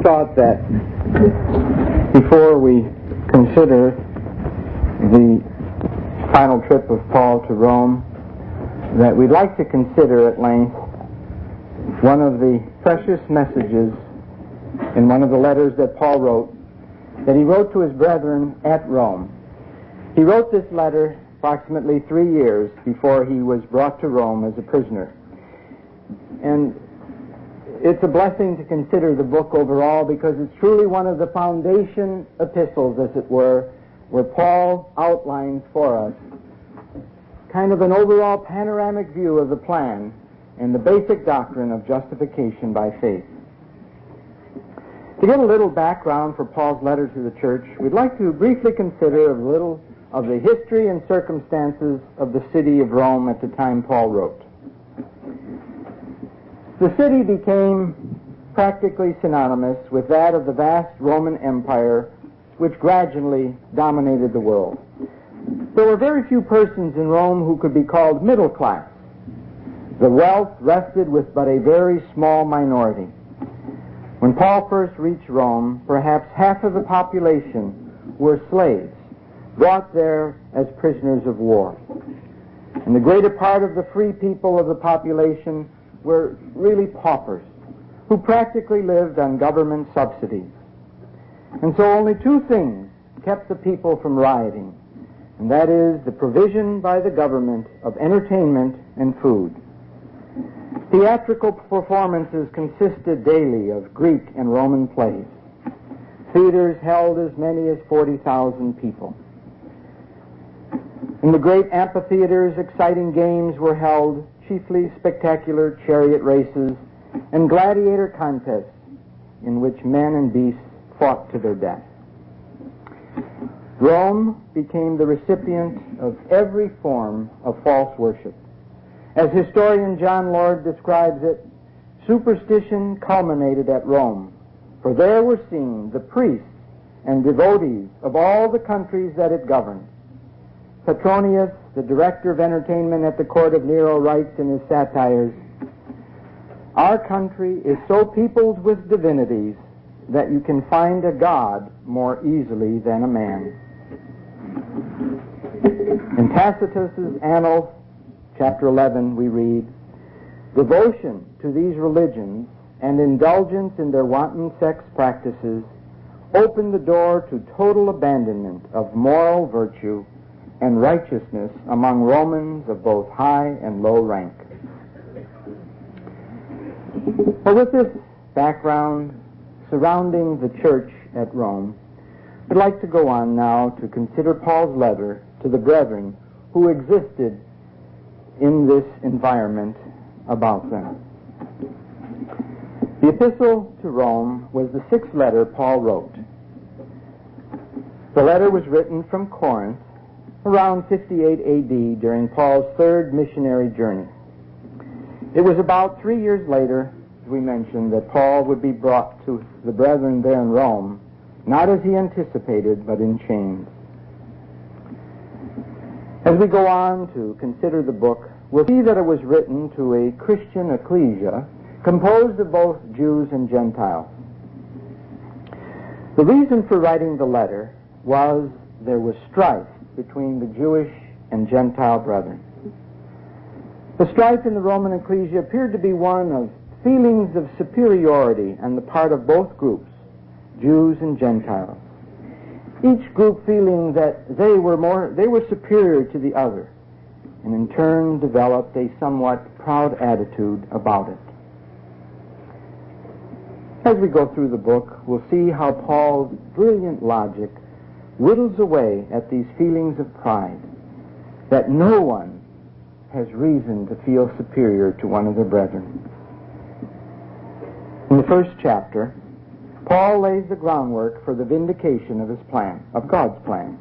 thought that before we consider the final trip of Paul to Rome, that we'd like to consider at length one of the precious messages in one of the letters that Paul wrote, that he wrote to his brethren at Rome. He wrote this letter approximately 3 years before he was brought to Rome as a prisoner. And it's a blessing to consider the book overall because it's truly one of the foundation epistles, as it were, where Paul outlines for us kind of an overall panoramic view of the plan and the basic doctrine of justification by faith. To get a little background for Paul's letter to the church, we'd like to briefly consider a little of the history and circumstances of the city of Rome at the time Paul wrote. The city became practically synonymous with that of the vast Roman Empire, which gradually dominated the world. There were very few persons in Rome who could be called middle class. The wealth rested with but a very small minority. When Paul first reached Rome, perhaps half of the population were slaves, brought there as prisoners of war. And the greater part of the free people of the population were really paupers, who practically lived on government subsidies. And so only two things kept the people from rioting, and that is the provision by the government of entertainment and food. Theatrical performances consisted daily of Greek and Roman plays. Theaters held as many as 40,000 people. In the great amphitheaters, exciting games were held, chiefly spectacular chariot races and gladiator contests in which men and beasts fought to their death. Rome became the recipient of every form of false worship. As historian John Lord describes it, superstition culminated at Rome, for there were seen the priests and devotees of all the countries that it governed. Petronius, the director of entertainment at the court of Nero, writes in his satires, "Our country is so peopled with divinities that you can find a god more easily than a man." In Tacitus's Annals, chapter 11, we read, "Devotion to these religions and indulgence in their wanton sex practices opened the door to total abandonment of moral virtue and righteousness among Romans of both high and low rank." Well, with this background surrounding the church at Rome, I'd like to go on now to consider Paul's letter to the brethren who existed in this environment about them. The epistle to Rome was the 6th letter Paul wrote. The letter was written from Corinth around 58 A.D. during Paul's 3rd missionary journey. It was about 3 years later, as we mentioned, that Paul would be brought to the brethren there in Rome, not as he anticipated, but in chains. As we go on to consider the book, we'll see that it was written to a Christian ecclesia composed of both Jews and Gentiles. The reason for writing the letter was there was strife between the Jewish and Gentile brethren. The strife in the Roman ecclesia appeared to be one of feelings of superiority on the part of both groups, Jews and Gentiles. Each group feeling that they were superior to the other, and in turn developed a somewhat proud attitude about it. As we go through the book, we'll see how Paul's brilliant logic whittles away at these feelings of pride, that no one has reason to feel superior to one of their brethren. In the first chapter, Paul lays the groundwork for the vindication of his plan, of God's plan.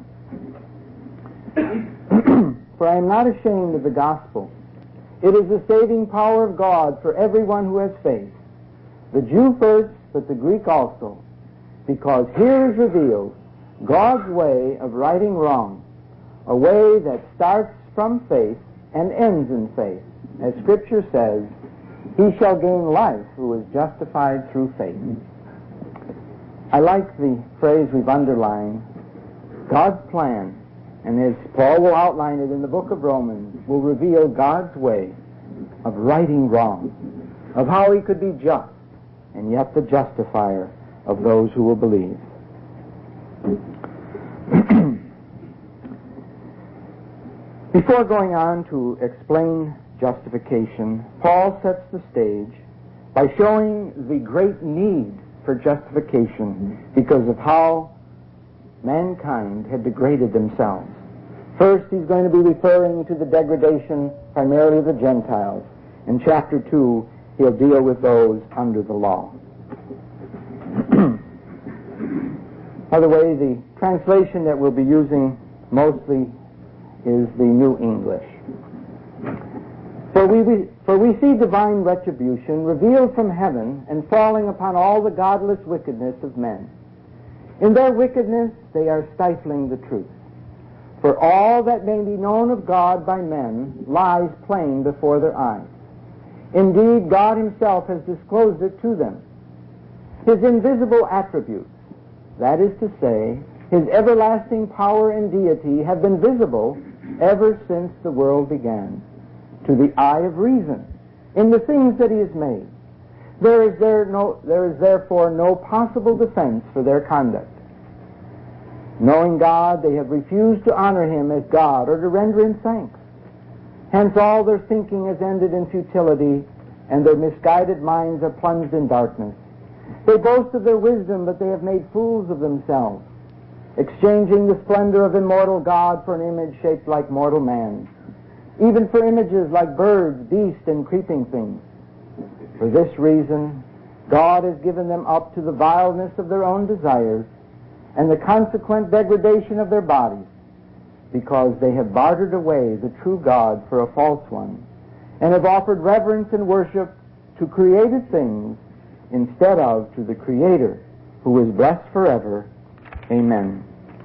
"For I am not ashamed of the gospel. It is the saving power of God for everyone who has faith, the Jew first, but the Greek also, because here is revealed God's way of righting wrong, a way that starts from faith and ends in faith. As Scripture says, he shall gain life who is justified through faith." I like the phrase we've underlined, God's plan, and as Paul will outline it in the book of Romans, will reveal God's way of righting wrong, of how he could be just, and yet the justifier of those who will believe. Before going on to explain justification, Paul sets the stage by showing the great need for justification because of how mankind had degraded themselves. First, he's going to be referring to the degradation primarily of the Gentiles. In chapter 2, he'll deal with those under the law. By the way, the translation that we'll be using mostly is the New English. For we see divine retribution revealed from heaven and falling upon all the godless wickedness of men. In their wickedness they are stifling the truth. For all that may be known of God by men lies plain before their eyes. Indeed, God himself has disclosed it to them. His invisible attributes, that is to say, his everlasting power and deity, have been visible ever since the world began, to the eye of reason, in the things that he has made. There is therefore no possible defense for their conduct. Knowing God, they have refused to honor him as God or to render him thanks. Hence all their thinking has ended in futility, and their misguided minds are plunged in darkness. They boast of their wisdom, but they have made fools of themselves, exchanging the splendor of immortal God for an image shaped like mortal man, even for images like birds, beasts, and creeping things. For this reason, God has given them up to the vileness of their own desires and the consequent degradation of their bodies, because they have bartered away the true God for a false one, and have offered reverence and worship to created things instead of to the Creator, who is blessed forever. Amen.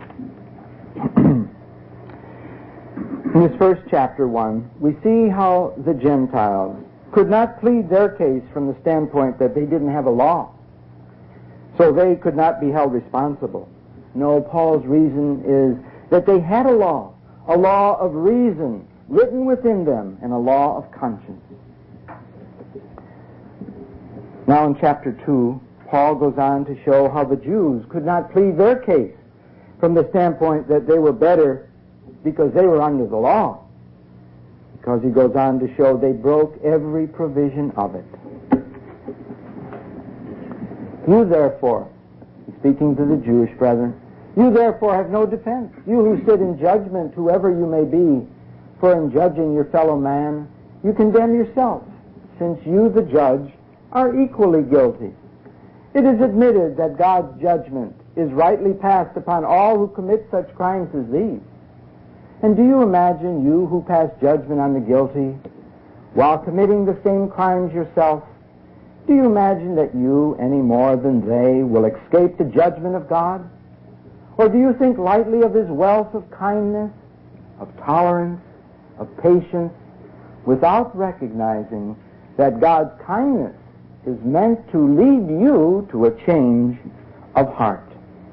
In this first chapter 1, we see how the Gentiles could not plead their case from the standpoint that they didn't have a law, so they could not be held responsible. No, Paul's reason is that they had a law of reason written within them, and a law of conscience. Now in chapter 2, Paul goes on to show how the Jews could not plead their case from the standpoint that they were better because they were under the law, because he goes on to show they broke every provision of it. You therefore, speaking to the Jewish brethren, you therefore have no defense, you who sit in judgment, whoever you may be, for in judging your fellow man, you condemn yourself, since you, the judge, are equally guilty. It is admitted that God's judgment is rightly passed upon all who commit such crimes as these. And do you imagine, you who pass judgment on the guilty, while committing the same crimes yourself, do you imagine that you, any more than they, will escape the judgment of God? Or do you think lightly of his wealth of kindness, of tolerance, of patience, without recognizing that God's kindness is meant to lead you to a change of heart?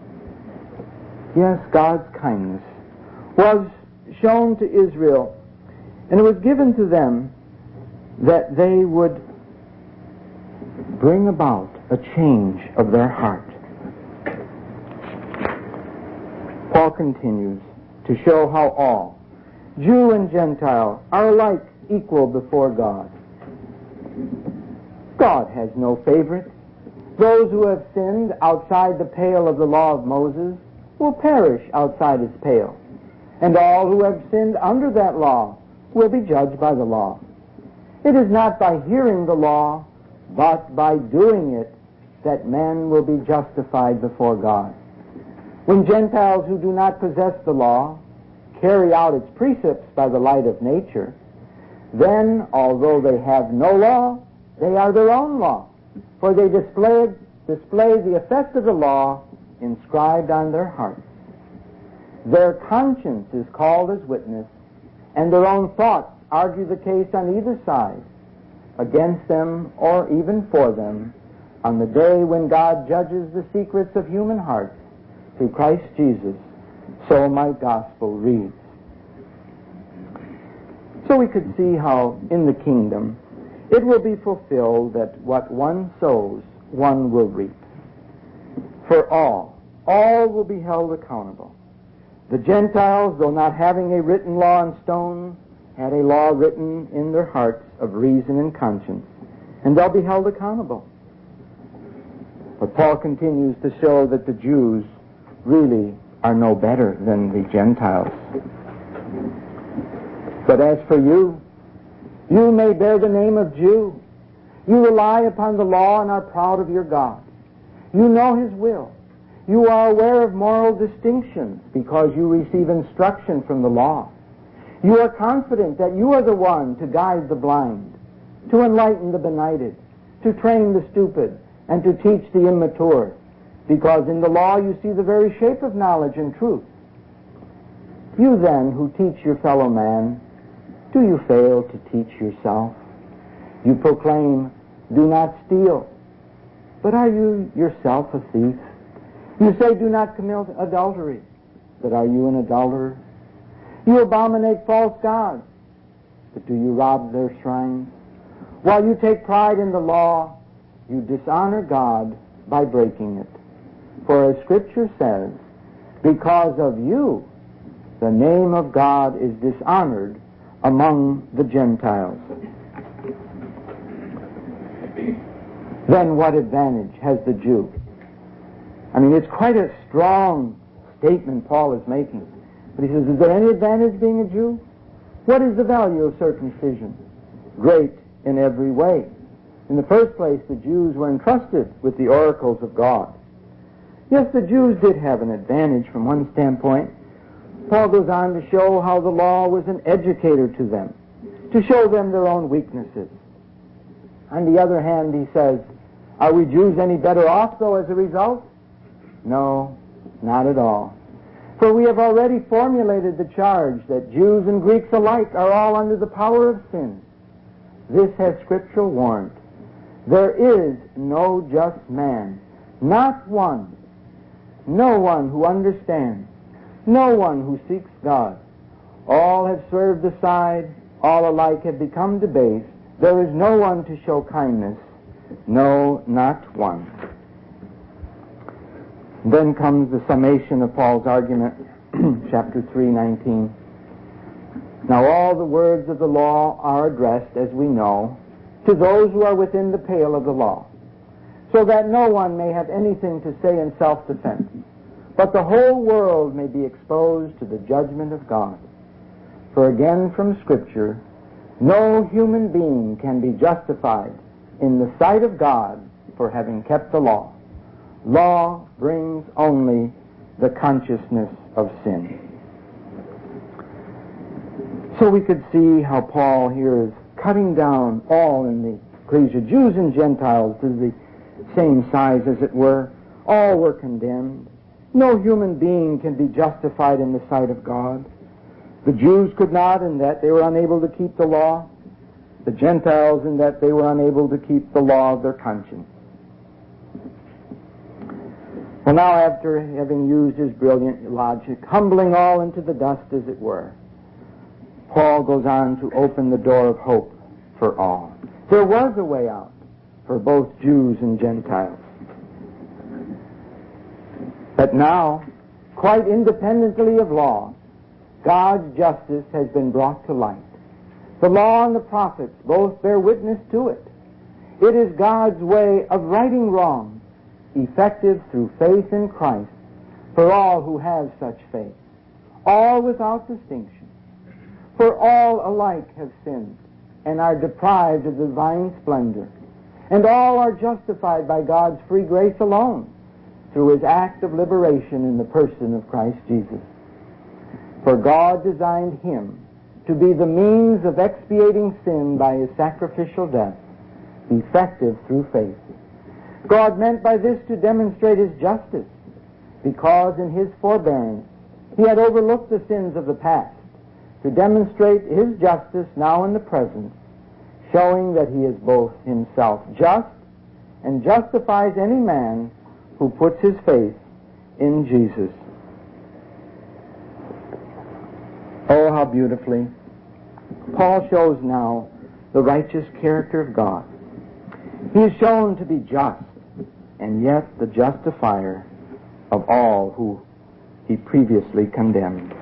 Yes, God's kindness was shown to Israel, and it was given to them that they would bring about a change of their heart. Paul continues to show how all, Jew and Gentile, are alike equal before God. God has no favorites. Those who have sinned outside the pale of the law of Moses will perish outside its pale, and all who have sinned under that law will be judged by the law. It is not by hearing the law, but by doing it, that men will be justified before God. When Gentiles who do not possess the law carry out its precepts by the light of nature, then, although they have no law, they are their own law, for they display the effect of the law inscribed on their hearts. Their conscience is called as witness, and their own thoughts argue the case on either side, against them or even for them, on the day when God judges the secrets of human hearts through Christ Jesus, so my gospel reads. So we could see how in the kingdom it will be fulfilled that what one sows, one will reap. For all will be held accountable. The Gentiles, though not having a written law in stone, had a law written in their hearts of reason and conscience, and they'll be held accountable. But Paul continues to show that the Jews really are no better than the Gentiles. But as for you, you may bear the name of Jew. You rely upon the law and are proud of your God. You know His will. You are aware of moral distinctions because you receive instruction from the law. You are confident that you are the one to guide the blind, to enlighten the benighted, to train the stupid, and to teach the immature, because in the law you see the very shape of knowledge and truth. You then, who teach your fellow man, do you fail to teach yourself? You proclaim, do not steal. But are you yourself a thief? You say, do not commit adultery. But are you an adulterer? You abominate false gods. But do you rob their shrines? While you take pride in the law, you dishonor God by breaking it. For as Scripture says, because of you, the name of God is dishonored among the Gentiles. Then what advantage has the Jew? I mean, it's quite a strong statement Paul is making. But he says, is there any advantage being a Jew? What is the value of circumcision? Great in every way. In the first place, the Jews were entrusted with the oracles of God. Yes, the Jews did have an advantage from one standpoint. Paul goes on to show how the law was an educator to them, to show them their own weaknesses. On the other hand, he says, are we Jews any better off, though, as a result? No, not at all. For we have already formulated the charge that Jews and Greeks alike are all under the power of sin. This has scriptural warrant. There is no just man, not one, no one who understands, no one who seeks God. All have swerved aside, all alike have become debased. There is no one to show kindness, no, not one. Then comes the summation of Paul's argument, chapter 3:19. Now all the words of the law are addressed, as we know, to those who are within the pale of the law, so that no one may have anything to say in self-defense, but the whole world may be exposed to the judgment of God. For again from Scripture, no human being can be justified in the sight of God for having kept the law. Law brings only the consciousness of sin. So we could see how Paul here is cutting down all in the ecclesia, Jews and Gentiles, to the same size, as it were. All were condemned. No human being can be justified in the sight of God. The Jews could not, in that they were unable to keep the law. The Gentiles, in that they were unable to keep the law of their conscience. Well, now, after having used his brilliant logic, humbling all into the dust, as it were, Paul goes on to open the door of hope for all. There was a way out for both Jews and Gentiles. But now, quite independently of law, God's justice has been brought to light. The law and the prophets both bear witness to it. It is God's way of righting wrongs, effective through faith in Christ for all who have such faith, all without distinction. For all alike have sinned and are deprived of the divine splendor, and all are justified by God's free grace alone through His act of liberation in the person of Christ Jesus. For God designed Him to be the means of expiating sin by His sacrificial death, effective through faith. God meant by this to demonstrate His justice, because in His forbearance He had overlooked the sins of the past, to demonstrate His justice now in the present, showing that He is both Himself just and justifies any man who puts his faith in Jesus. Oh, how beautifully Paul shows now the righteous character of God. He is shown to be just, and yet the justifier of all who he previously condemned.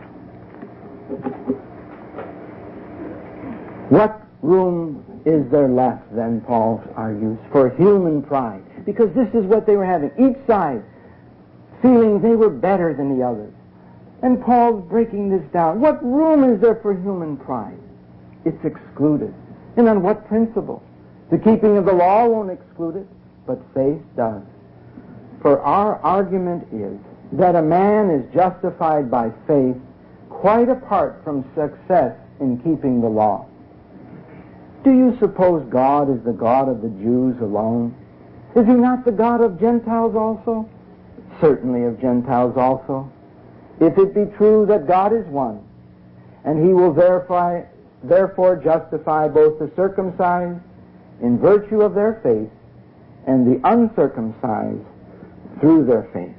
What room is there left, then, Paul argues, for human pride? Because this is what they were having. Each side feeling they were better than the others. And Paul's breaking this down. What room is there for human pride? It's excluded. And on what principle? The keeping of the law won't exclude it, but faith does. For our argument is that a man is justified by faith quite apart from success in keeping the law. Do you suppose God is the God of the Jews alone? Is he not the God of Gentiles also? Certainly of Gentiles also. If it be true that God is one, and he will therefore justify both the circumcised in virtue of their faith and the uncircumcised through their faith.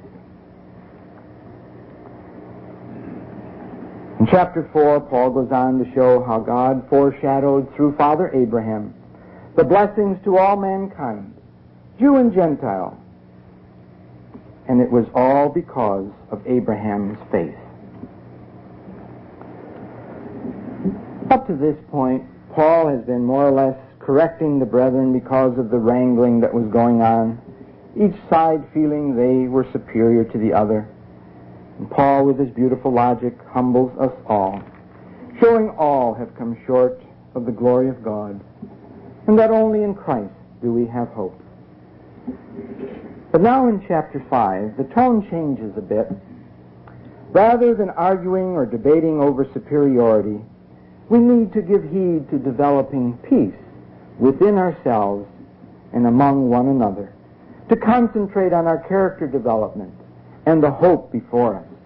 In chapter 4, Paul goes on to show how God foreshadowed through Father Abraham the blessings to all mankind, Jew and Gentile. And it was all because of Abraham's faith. Up to this point, Paul has been more or less correcting the brethren because of the wrangling that was going on, each side feeling they were superior to the other. And Paul, with his beautiful logic, humbles us all, showing all have come short of the glory of God, and that only in Christ do we have hope. But now in chapter 5, the tone changes a bit. Rather than arguing or debating over superiority, we need to give heed to developing peace within ourselves and among one another, to concentrate on our character development and the hope before us.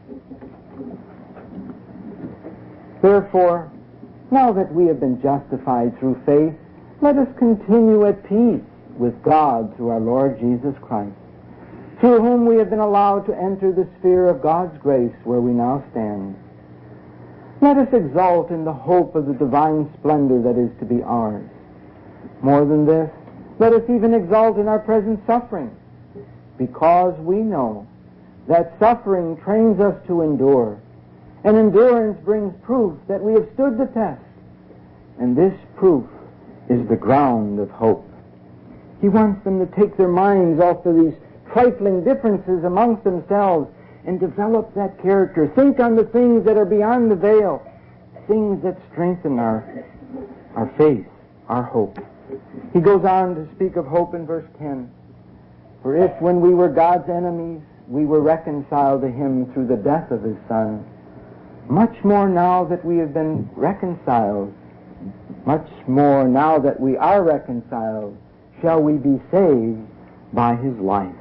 Therefore, now that we have been justified through faith, let us continue at peace with God through our Lord Jesus Christ, through whom we have been allowed to enter the sphere of God's grace where we now stand. Let us exult in the hope of the divine splendor that is to be ours. More than this, let us even exult in our present suffering, because we know that suffering trains us to endure, and endurance brings proof that we have stood the test, and this proof is the ground of hope. He wants them to take their minds off of these trifling differences amongst themselves and develop that character. Think on the things that are beyond the veil, things that strengthen our faith, our hope. He goes on to speak of hope in verse 10. For if when we were God's enemies, we were reconciled to him through the death of his Son, much more now that we have been reconciled, much more now that we are reconciled, shall we be saved by his life.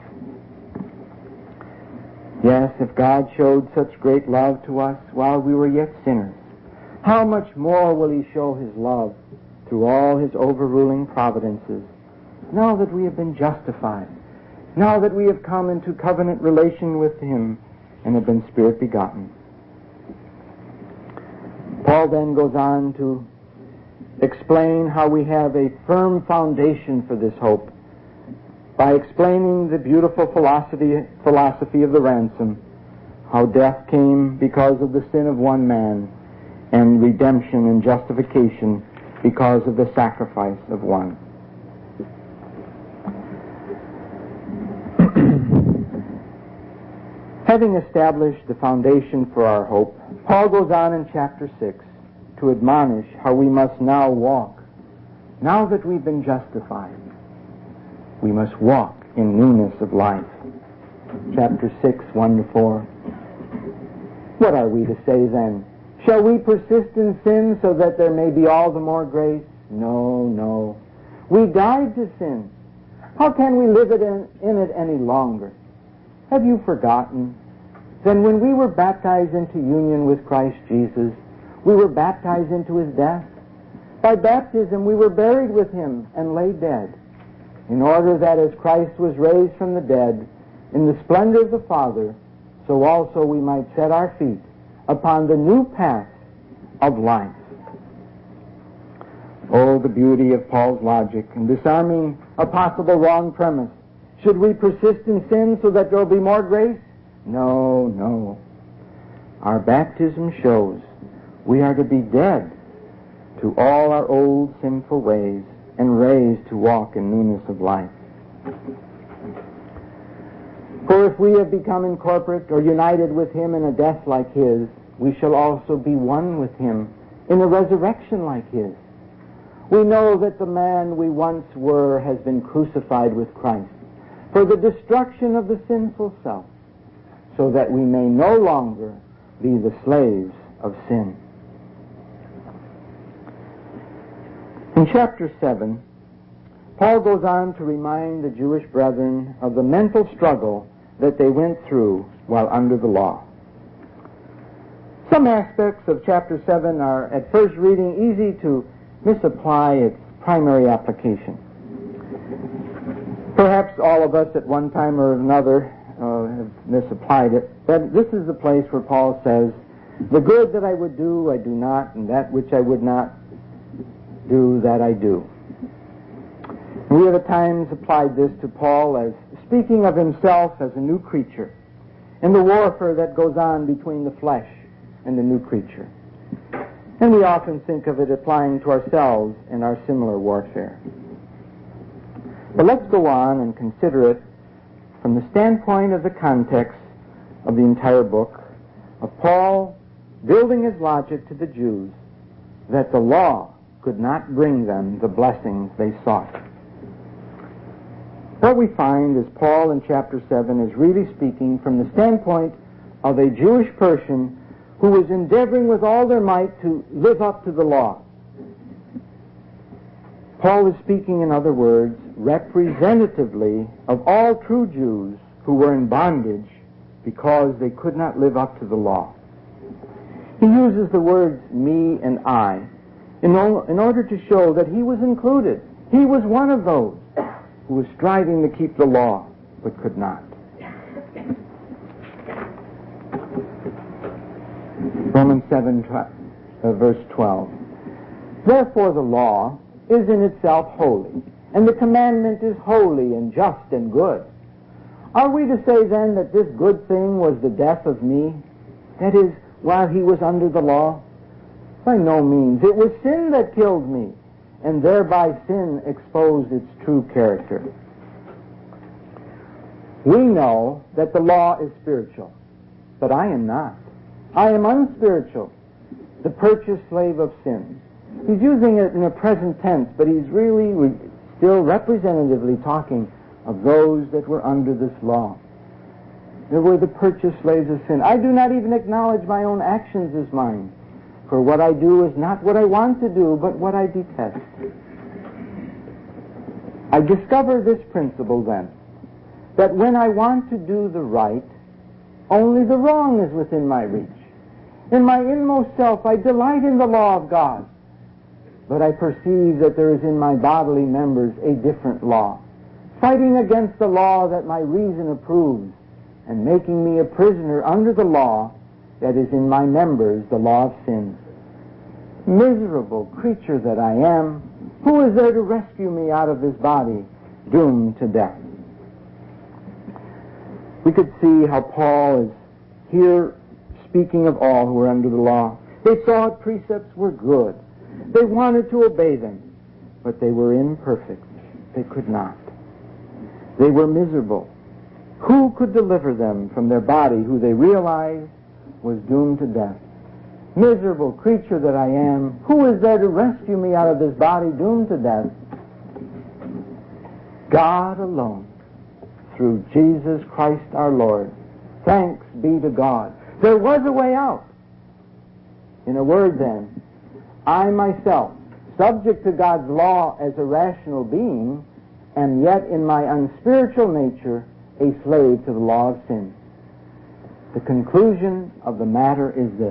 Yes, if God showed such great love to us while we were yet sinners, how much more will he show his love through all his overruling providences, now that we have been justified, now that we have come into covenant relation with him and have been Spirit begotten. Paul then goes on to explain how we have a firm foundation for this hope by explaining the beautiful philosophy of the ransom, how death came because of the sin of one man, and redemption and justification because of the sacrifice of one. Having established the foundation for our hope, Paul goes on in chapter 6 to admonish how we must now walk. Now that we've been justified, we must walk in newness of life. Chapter 6, 1-4. What are we to say then? Shall we persist in sin so that there may be all the more grace? No, no. We died to sin. How can we live in it any longer? Have you forgotten? Then when we were baptized into union with Christ Jesus, we were baptized into his death. By baptism we were buried with him and lay dead. in order that as Christ was raised from the dead in the splendor of the Father, so also we might set our feet upon the new path of life. Oh, the beauty of Paul's logic in disarming a possible wrong premise. Should we persist in sin so that there will be more grace? No, no. Our baptism shows we are to be dead to all our old sinful ways and raised to walk in newness of life. For if we have become incorporate or united with him in a death like his, we shall also be one with him in a resurrection like his. We know that the man we once were has been crucified with Christ for the destruction of the sinful self, so that we may no longer be the slaves of sin. In chapter 7, Paul goes on to remind the Jewish brethren of the mental struggle that they went through while under the law. Some aspects of chapter 7 are, at first reading, easy to misapply its primary application. Perhaps all of us at one time or another have misapplied it, but this is the place where Paul says, the good that I would do, I do not, and that which I would not do, that I do. We have at times applied this to Paul as speaking of himself as a new creature and the warfare that goes on between the flesh and the new creature. And we often think of it applying to ourselves in our similar warfare. But let's go on and consider it from the standpoint of the context of the entire book, of Paul building his logic to the Jews that the law could not bring them the blessings they sought. What we find is Paul in chapter 7 is really speaking from the standpoint of a Jewish person who was endeavoring with all their might to live up to the law. Paul is speaking, in other words, representatively of all true Jews who were in bondage because they could not live up to the law. He uses the words me and I in order to show that he was included. He was one of those who was striving to keep the law but could not. Romans 7, verse 12. Therefore the law is in itself holy, and the commandment is holy and just and good. Are we to say then that this good thing was the death of me? That is, while he was under the law? By no means. It was sin that killed me, and thereby sin exposed its true character. We know that the law is spiritual, but I am not. I am unspiritual, the purchased slave of sin. He's using it in a present tense, but he's really still representatively talking of those that were under this law. They were the purchased slaves of sin. I do not even acknowledge my own actions as mine, for what I do is not what I want to do, but what I detest. I discover this principle then, that when I want to do the right, only the wrong is within my reach. In my inmost self, I delight in the law of God, but I perceive that there is in my bodily members a different law, fighting against the law that my reason approves, and making me a prisoner under the law that is in my members, the law of sin. Miserable creature that I am, who is there to rescue me out of this body, doomed to death? We could see how Paul is here speaking of all who were under the law. They thought precepts were good. They wanted to obey them, but they were imperfect. They could not. They were miserable. Who could deliver them from their body who they realized was doomed to death? Miserable creature that I am, who is there to rescue me out of this body doomed to death? God alone, through Jesus Christ our Lord. Thanks be to God. There was a way out. In a word then, I myself, subject to God's law as a rational being, am yet in my unspiritual nature a slave to the law of sin. The conclusion of the matter is this: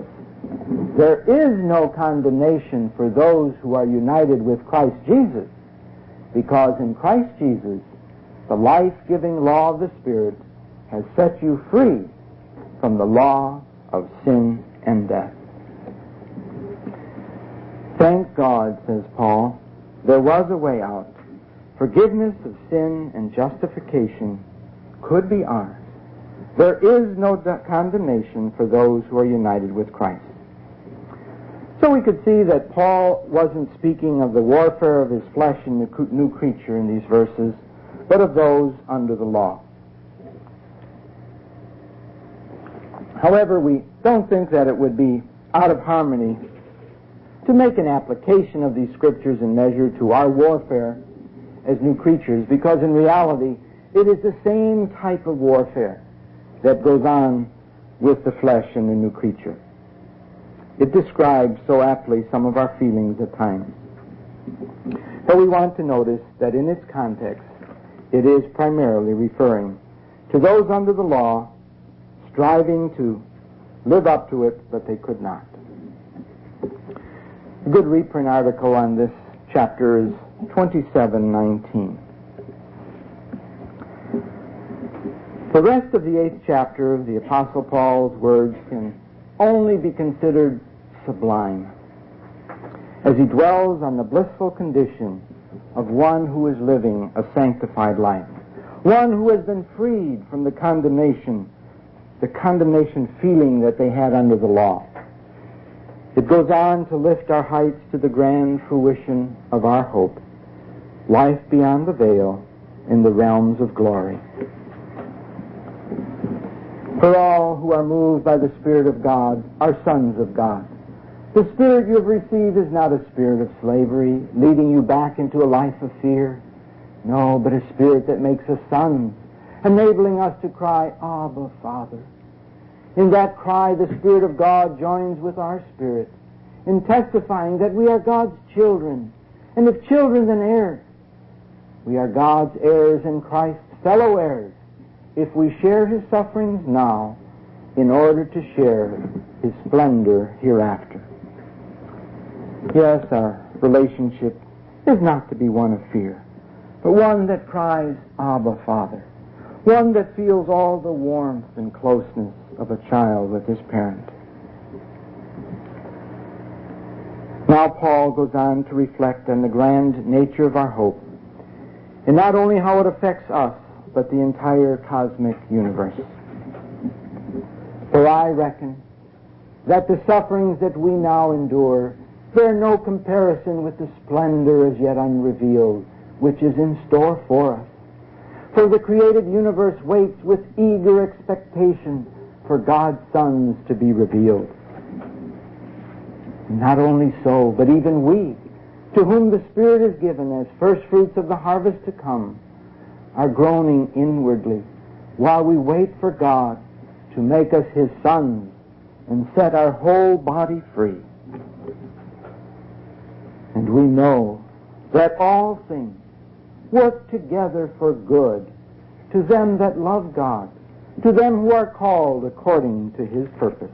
there is no condemnation for those who are united with Christ Jesus, because in Christ Jesus, the life-giving law of the Spirit has set you free from the law of sin and death. Thank God, says Paul, there was a way out. Forgiveness of sin and justification could be ours. There is no condemnation for those who are united with Christ. So we could see that Paul wasn't speaking of the warfare of his flesh and the new creature in these verses, but of those under the law. However, we don't think that it would be out of harmony to make an application of these scriptures in measure to our warfare as new creatures, because in reality it is the same type of warfare that goes on with the flesh and the new creature. It describes so aptly some of our feelings at times. But we want to notice that in its context, it is primarily referring to those under the law striving to live up to it, but they could not. A good reprint article on this chapter is 27:19. The rest of the 8th chapter of the Apostle Paul's words can only be considered sublime as he dwells on the blissful condition of one who is living a sanctified life, one who has been freed from the condemnation feeling that they had under the law. It goes on to lift our heights to the grand fruition of our hope, life beyond the veil in the realms of glory. For all who are moved by the Spirit of God are sons of God. The Spirit you have received is not a spirit of slavery, leading you back into a life of fear. No, but a spirit that makes us sons, enabling us to cry, Abba, Father. In that cry, the Spirit of God joins with our spirit in testifying that we are God's children, and if children, then heirs. We are God's heirs in Christ, fellow heirs, if we share his sufferings now in order to share his splendor hereafter. Yes, our relationship is not to be one of fear, but one that cries, Abba, Father. One that feels all the warmth and closeness of a child with his parent. Now Paul goes on to reflect on the grand nature of our hope, and not only how it affects us, but the entire cosmic universe. For I reckon that the sufferings that we now endure bear no comparison with the splendor as yet unrevealed, which is in store for us. For the created universe waits with eager expectation for God's sons to be revealed. Not only so, but even we, to whom the Spirit is given as first fruits of the harvest to come, are groaning inwardly while we wait for God to make us his sons and set our whole body free. And we know that all things work together for good to them that love God, to them who are called according to his purpose.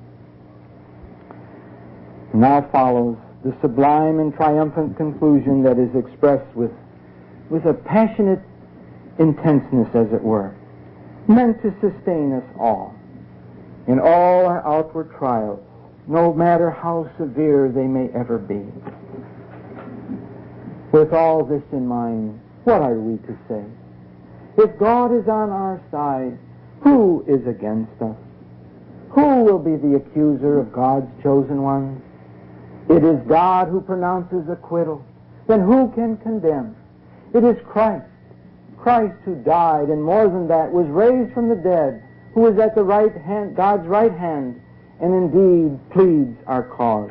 Now follows the sublime and triumphant conclusion that is expressed with a passionate intenseness, as it were, meant to sustain us all in all our outward trials, no matter how severe they may ever be. With all this in mind, what are we to say? If God is on our side, who is against us? Who will be the accuser of God's chosen ones? It is God who pronounces acquittal. Then who can condemn? It is Christ who died, and more than that, was raised from the dead, who is at the right hand, God's right hand, and indeed pleads our cause.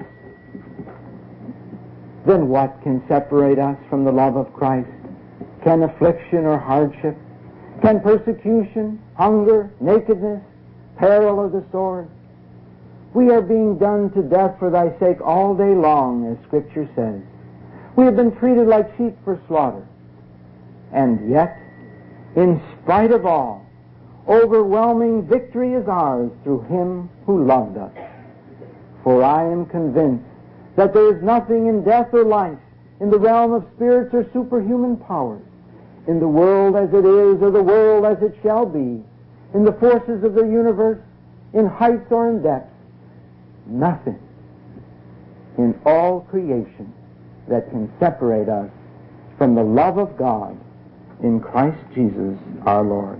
Then what can separate us from the love of Christ? Can affliction or hardship? Can persecution, hunger, nakedness, peril or the sword? We are being done to death for thy sake all day long, as Scripture says. We have been treated like sheep for slaughter. And yet, in spite of all, overwhelming victory is ours through him who loved us. For I am convinced that there is nothing in death or life, in the realm of spirits or superhuman powers, in the world as it is or the world as it shall be, in the forces of the universe, in heights or in depths, nothing in all creation that can separate us from the love of God in Christ Jesus our Lord.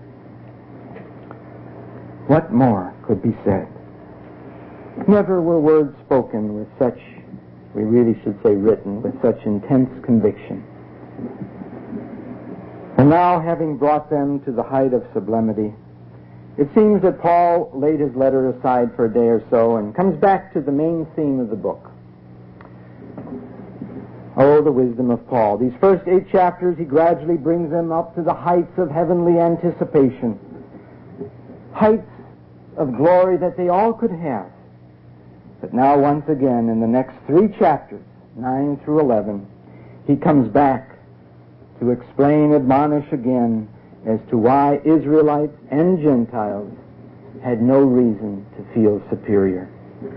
What more could be said? Never were words spoken with such, we really should say written, with such intense conviction. And now, having brought them to the height of sublimity, it seems that Paul laid his letter aside for a day or so and comes back to the main theme of the book. Oh, the wisdom of Paul. These first 8 chapters, he gradually brings them up to the heights of heavenly anticipation, heights of glory that they all could have. But now, once again, in the next 3 chapters, 9 through 11, he comes back to explain, admonish again as to why Israelites and Gentiles had no reason to feel superior.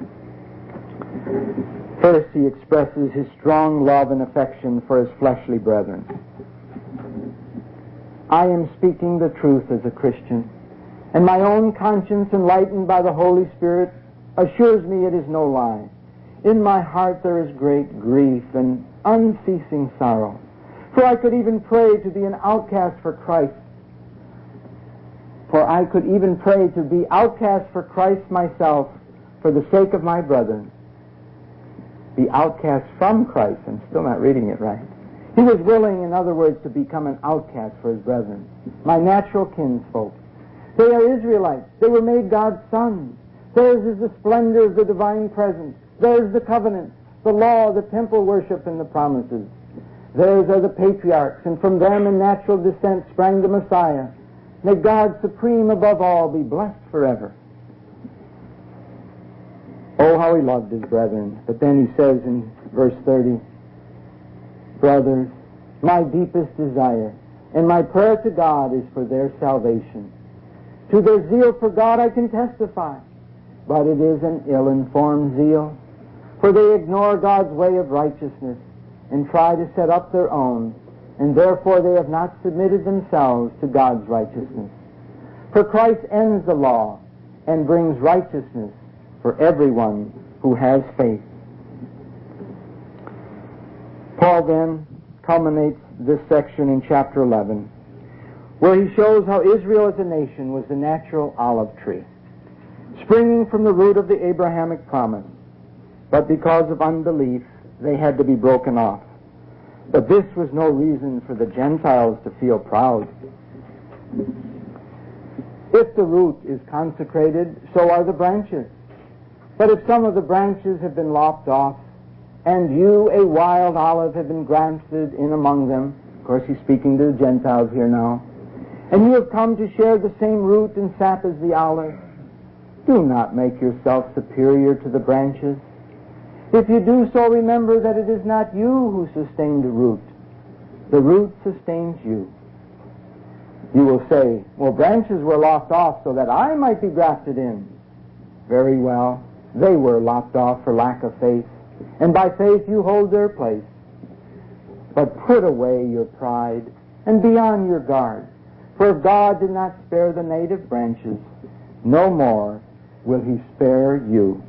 First, he expresses his strong love and affection for his fleshly brethren. I am speaking the truth as a Christian, and my own conscience, enlightened by the Holy Spirit, assures me it is no lie. In my heart there is great grief and unceasing sorrow, for I could even pray to be an outcast for Christ. For I could even pray to be outcast for Christ myself, for the sake of my brethren. Be outcast from Christ. I'm still not reading it right. He was willing, in other words, to become an outcast for his brethren, my natural kinsfolk. They are Israelites. They were made God's sons. Theirs is the splendor of the divine presence. Theirs the covenant, the law, the temple worship, and the promises. Theirs are the patriarchs, and from them in natural descent sprang the Messiah. May God supreme above all be blessed forever. Oh, how he loved his brethren. But then he says in verse 30, brothers, my deepest desire and my prayer to God is for their salvation. To their zeal for God I can testify, but it is an ill-informed zeal, for they ignore God's way of righteousness and try to set up their own, and therefore they have not submitted themselves to God's righteousness. For Christ ends the law and brings righteousness for everyone who has faith. Paul then culminates this section in chapter 11, where he shows how Israel as a nation was the natural olive tree, springing from the root of the Abrahamic promise, but because of unbelief they had to be broken off. But this was no reason for the Gentiles to feel proud. If the root is consecrated, so are the branches. But if some of the branches have been lopped off, and you, a wild olive, have been grafted in among them, of course he's speaking to the Gentiles here now, and you have come to share the same root and sap as the olive, do not make yourself superior to the branches. If you do so, remember that it is not you who sustain the root sustains you. You will say, well, branches were lopped off so that I might be grafted in. Very well, they were lopped off for lack of faith, and by faith you hold their place. But put away your pride and be on your guard, for if God did not spare the native branches, no more will he spare you.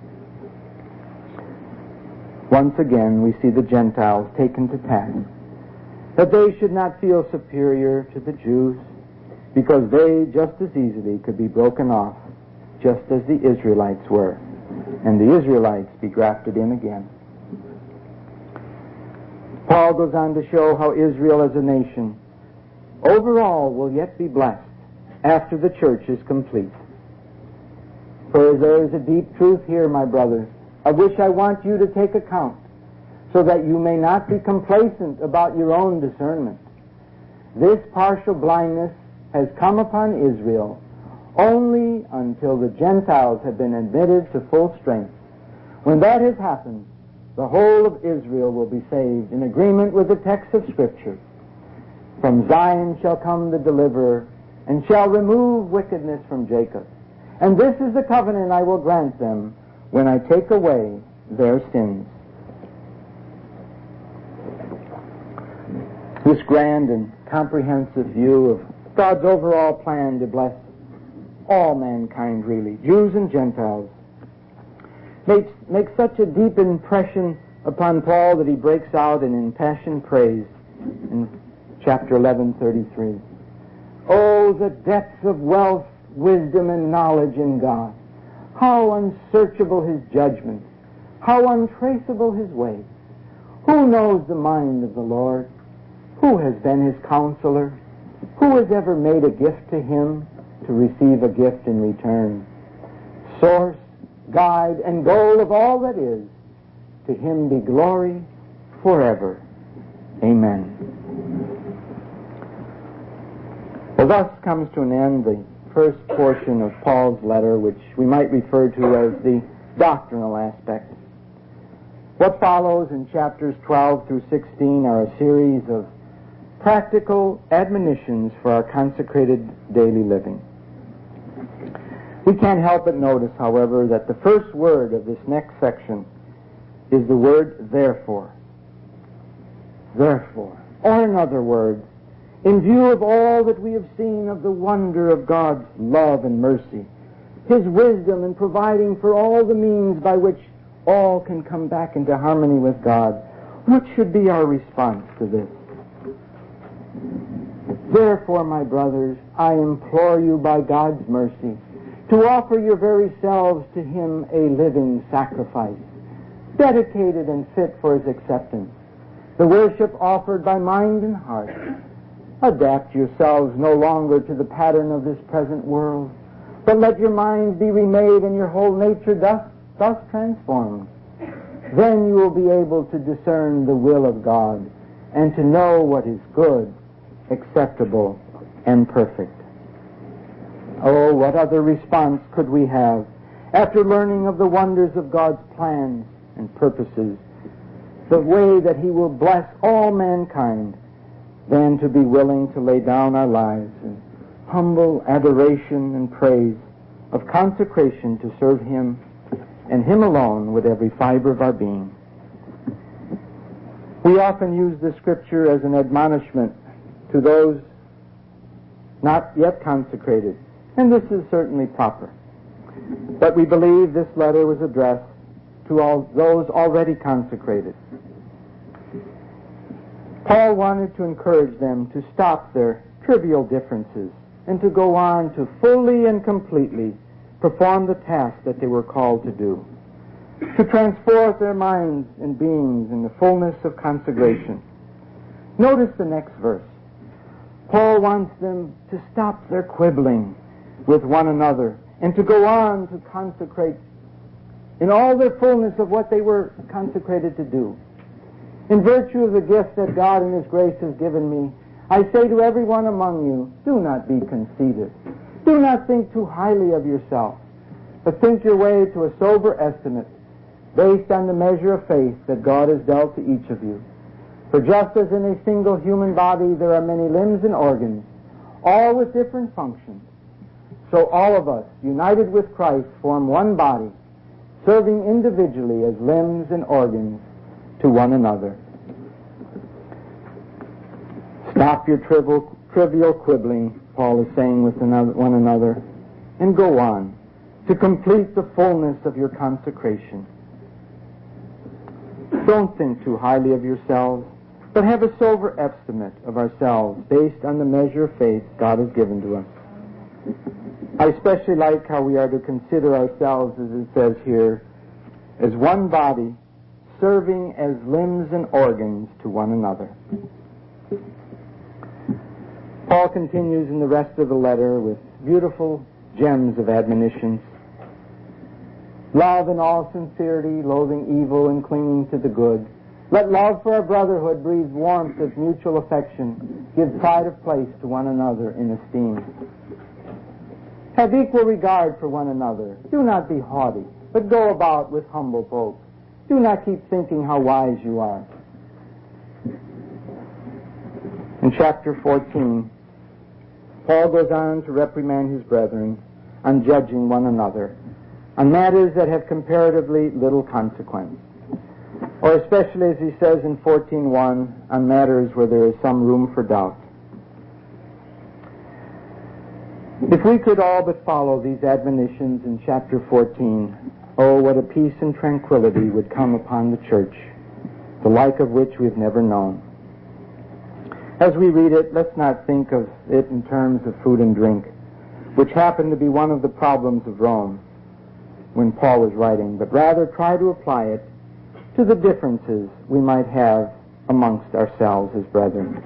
Once again, we see the Gentiles taken to task, that they should not feel superior to the Jews, because they just as easily could be broken off, just as the Israelites were, and the Israelites be grafted in again. Paul goes on to show how Israel as a nation overall will yet be blessed after the church is complete. For there is a deep truth here, my brothers, of which I want you to take account, so that you may not be complacent about your own discernment. This partial blindness has come upon Israel only until the Gentiles have been admitted to full strength. When that has happened, the whole of Israel will be saved in agreement with the text of Scripture. From Zion shall come the deliverer, and shall remove wickedness from Jacob. And this is the covenant I will grant them when I take away their sins. this grand and comprehensive view of God's overall plan to bless all mankind, really, Jews and Gentiles, makes such a deep impression upon Paul that he breaks out in impassioned praise in chapter 11:33. Oh, the depths of wealth, wisdom, and knowledge in God! How unsearchable His judgments! How untraceable His ways! Who knows the mind of the Lord? Who has been His counselor? Who has ever made a gift to Him to receive a gift in return? Source, guide, and goal of all that is, to Him be glory forever. Amen. Well, thus comes to an end the first portion of Paul's letter, which we might refer to as the doctrinal aspect. What follows in chapters 12 through 16 are a series of practical admonitions for our consecrated daily living. We can't help but notice, however, that the first word of this next section is the word therefore. Therefore. Or in other words, in view of all that we have seen of the wonder of God's love and mercy, His wisdom in providing for all the means by which all can come back into harmony with God, what should be our response to this? Therefore, my brothers, I implore you by God's mercy to offer your very selves to Him a living sacrifice, dedicated and fit for His acceptance, the worship offered by mind and heart. Adapt yourselves no longer to the pattern of this present world, but let your minds be remade and your whole nature thus transformed. Then you will be able to discern the will of God and to know what is good, acceptable, and perfect. Oh, what other response could we have after learning of the wonders of God's plans and purposes, the way that He will bless all mankind, than to be willing to lay down our lives in humble adoration and praise of consecration to serve Him and Him alone with every fiber of our being. We often use the Scripture as an admonishment to those not yet consecrated, and this is certainly proper. But we believe this letter was addressed to all those already consecrated. Paul wanted to encourage them to stop their trivial differences and to go on to fully and completely perform the task that they were called to do, to transport their minds and beings in the fullness of consecration. Notice the next verse. Paul wants them to stop their quibbling with one another and to go on to consecrate in all their fullness of what they were consecrated to do. In virtue of the gift that God in His grace has given me, I say to everyone among you, do not be conceited. Do not think too highly of yourself, but think your way to a sober estimate based on the measure of faith that God has dealt to each of you. For just as in a single human body there are many limbs and organs, all with different functions, so all of us, united with Christ, form one body, serving individually as limbs and organs to one another. Stop your trivial quibbling, Paul is saying with one another, and go on to complete the fullness of your consecration. Don't think too highly of yourselves, but have a sober estimate of ourselves based on the measure of faith God has given to us. I especially like how we are to consider ourselves, as it says here, as one body, serving as limbs and organs to one another. Paul continues in the rest of the letter with beautiful gems of admonitions. Love in all sincerity, loathing evil and clinging to the good. Let love for our brotherhood breathe warmth of mutual affection. Give pride of place to one another in esteem. Have equal regard for one another. Do not be haughty, but go about with humble folk. Do not keep thinking how wise you are. In chapter 14, Paul goes on to reprimand his brethren on judging one another on matters that have comparatively little consequence. or especially, as he says in 14:1, on matters where there is some room for doubt. If we could all but follow these admonitions in chapter 14, oh, what a peace and tranquility would come upon the church, the like of which we've never known. As we read it, let's not think of it in terms of food and drink, which happened to be one of the problems of Rome when Paul was writing, but rather try to apply it to the differences we might have amongst ourselves as brethren.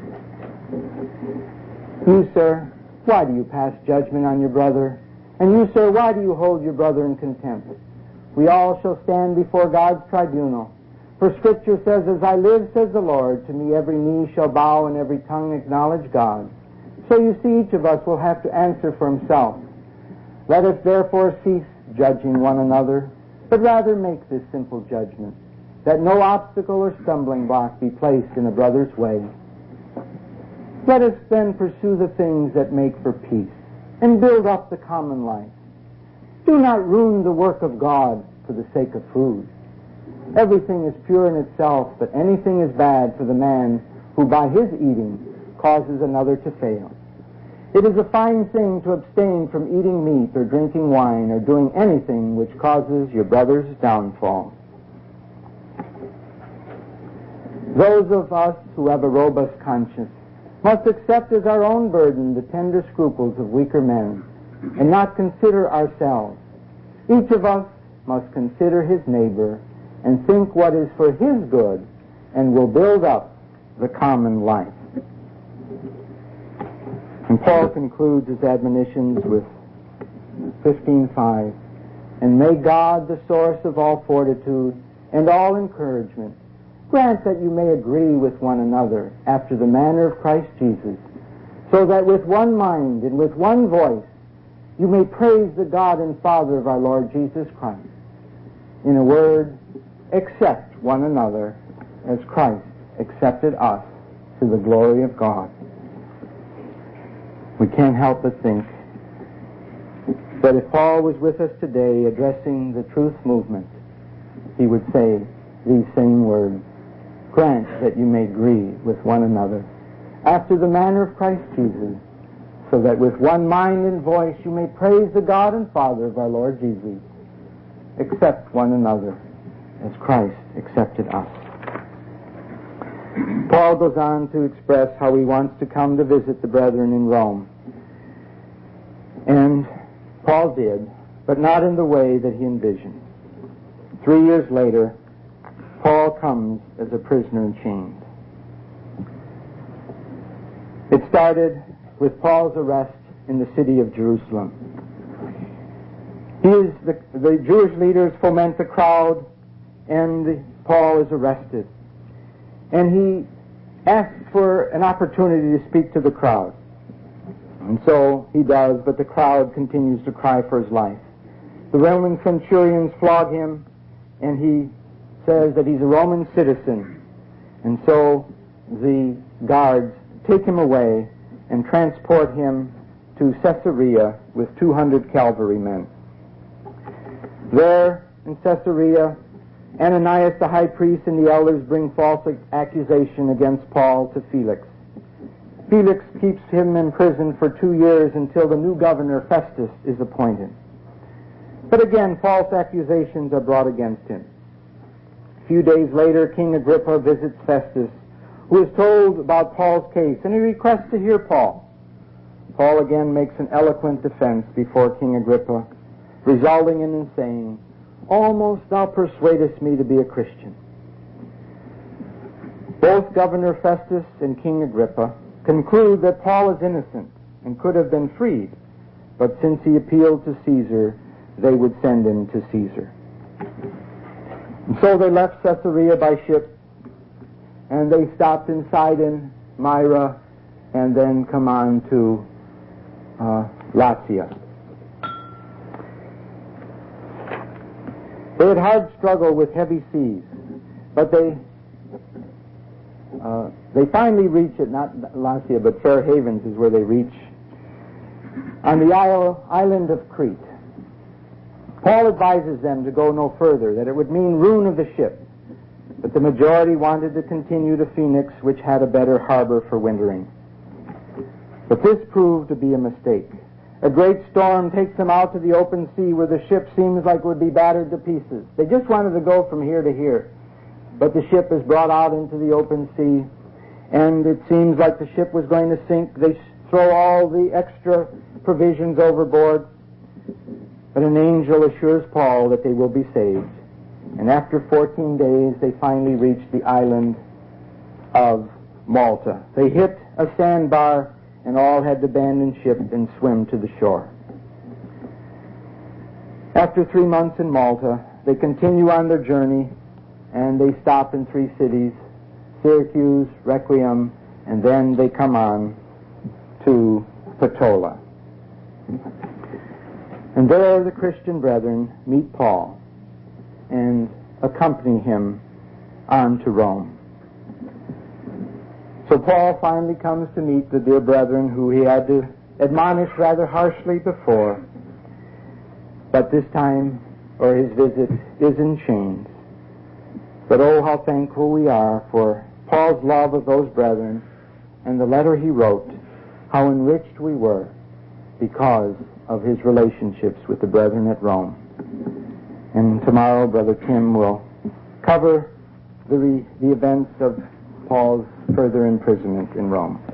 You, sir, why do you pass judgment on your brother? And you, sir, why do you hold your brother in contempt? We all shall stand before God's tribunal. For Scripture says, as I live, says the Lord, to me every knee shall bow and every tongue acknowledge God. So you see, each of us will have to answer for himself. Let us therefore cease judging one another, but rather make this simple judgment, that no obstacle or stumbling block be placed in a brother's way. Let us then pursue the things that make for peace, and build up the common life. Do not ruin the work of God for the sake of food. Everything is pure in itself, but anything is bad for the man who by his eating causes another to fail. It is a fine thing to abstain from eating meat or drinking wine or doing anything which causes your brother's downfall. Those of us who have a robust conscience must accept as our own burden the tender scruples of weaker men and not consider ourselves. Each of us must consider his neighbor and think what is for his good and will build up the common life. And Paul concludes his admonitions with 15:5, and may God, the source of all fortitude and all encouragement, grant that you may agree with one another after the manner of Christ Jesus, so that with one mind and with one voice you may praise the God and Father of our Lord Jesus Christ. In a word, accept one another as Christ accepted us to the glory of God. We can't help but think that if Paul was with us today addressing the truth movement, he would say these same words, grant that you may agree with one another after the manner of Christ Jesus, so that with one mind and voice you may praise the God and Father of our Lord Jesus. Accept one another as Christ accepted us. Paul goes on to express how he wants to come to visit the brethren in Rome. And Paul did, but not in the way that he envisioned. 3 years later, Paul comes as a prisoner in chains. It started with Paul's arrest in the city of Jerusalem. The Jewish leaders foment the crowd, and Paul is arrested. And he asks for an opportunity to speak to the crowd. And so he does, but the crowd continues to cry for his life. The Roman centurions flog him, and he says that he's a Roman citizen. And so the guards take him away and transport him to Caesarea with 200 cavalrymen. There, in Caesarea, Ananias the high priest and the elders bring false accusation against Paul to Felix. Felix keeps him in prison for 2 years until the new governor, Festus, is appointed. But again, false accusations are brought against him. A few days later, King Agrippa visits Festus, who is told about Paul's case, and he requests to hear Paul. Paul again makes an eloquent defense before King Agrippa, resulting in him saying, almost thou persuadest me to be a Christian. Both Governor Festus and King Agrippa conclude that Paul is innocent and could have been freed, but since he appealed to Caesar, they would send him to Caesar. And so they left Caesarea by ship, and they stopped in Sidon, Myra, and then come on to Lasea. They had hard struggle with heavy seas, but they finally reach it, not Lasea, but Fair Havens is where they reach, on the island of Crete. Paul advises them to go no further, that it would mean ruin of the ship. but the majority wanted to continue to Phoenix, which had a better harbor for wintering. But this proved to be a mistake. A great storm takes them out to the open sea where the ship seems like it would be battered to pieces. They just wanted to go from here to here. But the ship is brought out into the open sea, and it seems like the ship was going to sink. They throw all the extra provisions overboard. But an angel assures Paul that they will be saved. And after 14 days, they finally reach the island of Malta. They hit a sandbar, and all had to abandon ship and swim to the shore. After 3 months in Malta, they continue on their journey, and they stop in 3 cities, Syracuse, Requiem, and then they come on to Putola. And there the Christian brethren meet Paul and accompany him on to Rome. So Paul finally comes to meet the dear brethren who he had to admonish rather harshly before, but this time, or his visit, is in chains. But oh, how thankful we are for Paul's love of those brethren and the letter he wrote, how enriched we were because of his relationships with the brethren at Rome. And tomorrow, Brother Tim will cover the events of Paul's further imprisonment in Rome.